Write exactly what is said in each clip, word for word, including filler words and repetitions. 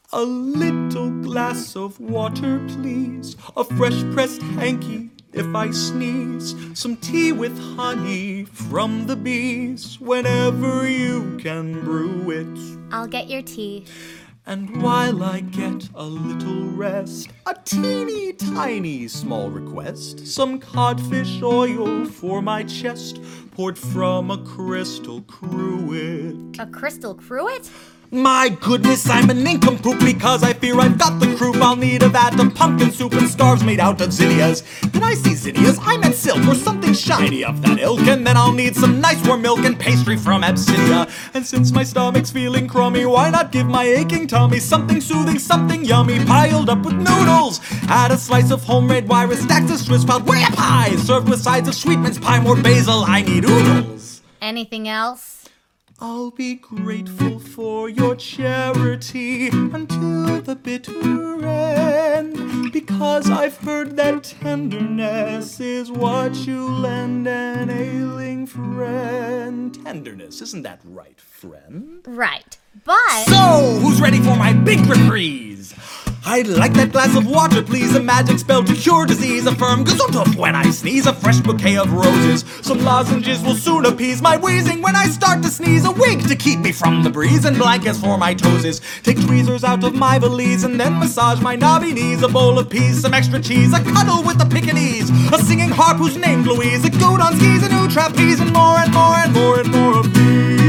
A little glass of water, please. A fresh pressed hanky if I sneeze. Some tea with honey from the bees. Whenever you can brew it. I'll get your tea. And while I get a little rest, a teeny tiny small request. Some codfish oil for my chest, poured from a crystal cruet. A crystal cruet? My goodness, I'm an nincompoop because I fear I've got the croup. I'll need a vat of pumpkin soup and scarves made out of zinnias. Did I see zinnias? I meant silk or something shiny of that ilk. And then I'll need some nice warm milk and pastry from Abyssinia. And since my stomach's feeling crummy, why not give my aching tummy something soothing, something yummy, piled up with noodles? Add a slice of homemade Wyra, stacks of Swiss piled way up high, served with sides of sweet mince pie, more basil, I need oodles. Anything else? I'll be grateful for your charity until the bitter end, because I've heard that tenderness is what you lend an ailing friend. Tenderness, isn't that right, friend? Right, but... So, who's ready for my big reprise? I'd like that glass of water, please. A magic spell to cure disease. A firm gazuntuf when I sneeze. A fresh bouquet of roses. Some lozenges will soon appease my wheezing when I start to sneeze. A wig to keep me from the breeze. And blankets for my toesies. Take tweezers out of my valise and then massage my knobby knees. A bowl of peas, some extra cheese. A cuddle with the Pekingese. A singing harp who's named Louise. A goat on skis, a new trapeze. And more and more and more and more of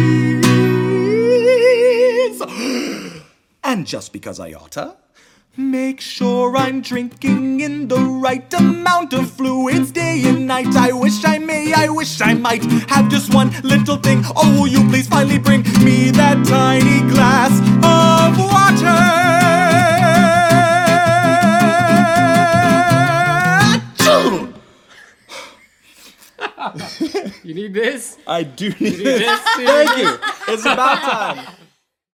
these. And just because I oughta, make sure I'm drinking in the right amount of fluids day and night. I wish I may, I wish I might have just one little thing. Oh, will you please finally bring me that tiny glass of water? You need this? I do need You need this. this? Thank you. It's about time.